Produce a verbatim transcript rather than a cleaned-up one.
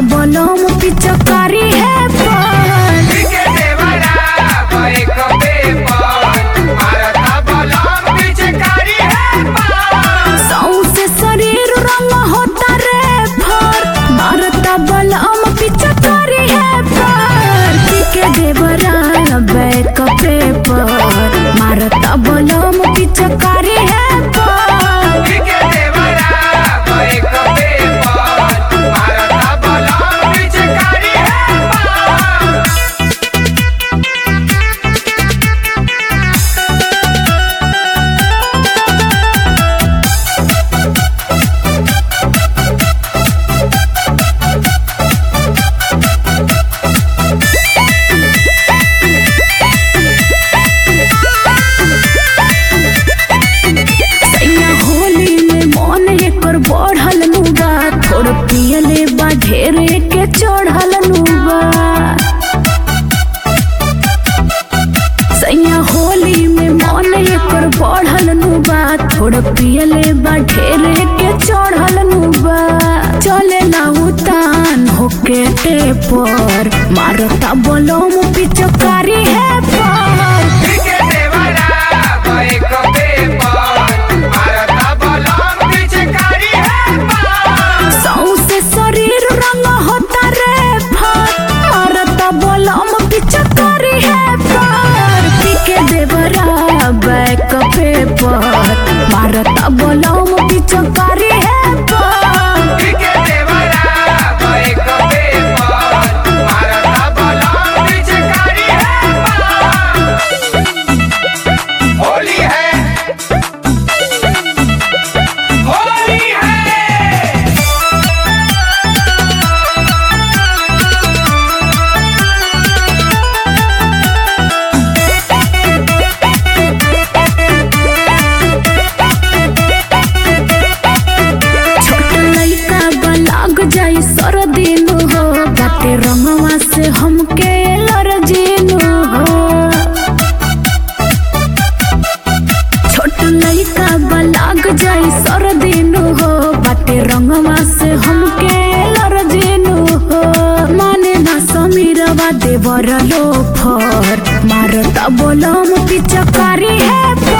बलम पिचकारी है पर के देवरा भाई कपे पर मारता बलम पिचकारी है पर सौंसे शरीर रंग होता रे फर मारता बलम पिचकारी है पर के देवरा बैक पे पर मारता बलम पिचकारी है पर के देवरा भाई कपे पर मारता बलम पिचकारी है पर बढ़ल नुबा थोड़ पियले बा ढेरे के चढ़ल नुबा सैया होली में मन एकर बढ़ल नुबा थोड़ पियले बा ढेरे के चढ़ल नुबा चले ना उतान होके टे पर मारता बलम पिचकारी है पर के देवरा भाई कपे पर मारता बलम पिचकारी है पर सौंसे शरीर रंग होता रे फर मारता बलम पिचकारी है पर पीके देवरा बैक पे पर मारता बलम पिचकारी है पर के देवरा भाई कपे पर मारता बलम पिचकारी है पर होली है होली है छोट लइका बलाग जाई सरदीन हो बाटे रंगवा से हमके लरजीन हो छोट लइका बलाग जाई सरदीन हो बाटे रंगवा से हमके लरजीन हो माने ना समीरवा देवर लो फर मारता बलम पिचकारी है